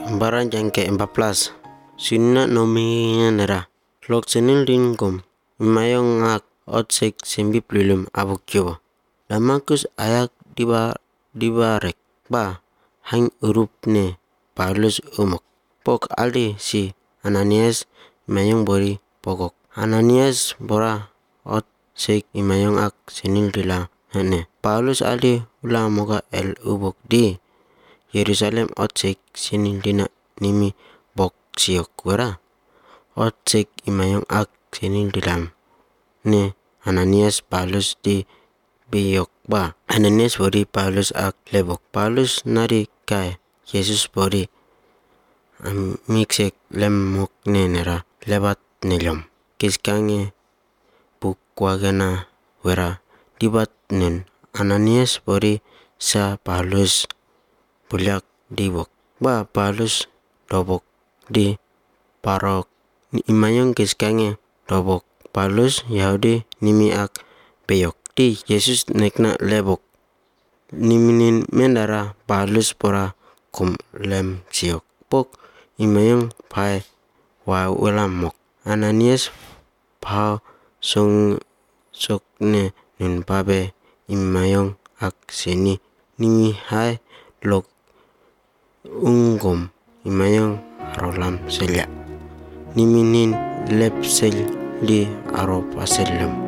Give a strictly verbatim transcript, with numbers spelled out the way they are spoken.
Barang jangke empat belas Sinna nominga nera Lok senil ringkom Mayong ngak otsek sembi plilum abuk jowo Damakus ayak diba dibarek ba hang urup ne Paulus umok Pok aldi si Ananias mayong bori pokok Ananias bora otsek imayong ak senil dila hane Paulus aldi ula moga el ubok di Yerusalem otsek senil dina nimi bok siok wera otsek imayong ak senil dilam ne Ananias Paulus di biyok ba Ananias bori Paulus ak lebok Paulus nari kai Yesus bori amiksek lemok ne nera lebat nelyom kiskange bukwagena wera dibat nen Ananias bori sa Paulus bulyak dibok ba Paulus dobok di parok imayong kiskange dobok Paulus Yahudi nimi ak beyok di Yesus nekna lebok niminin mendara Paulus pora kum lem siok pok imayong pai wa ulam mok Ananias pau song sokne nun babe imayong ak seni nimi hai lok ungkom imayong arolam selya niminin lep sel di arop aselem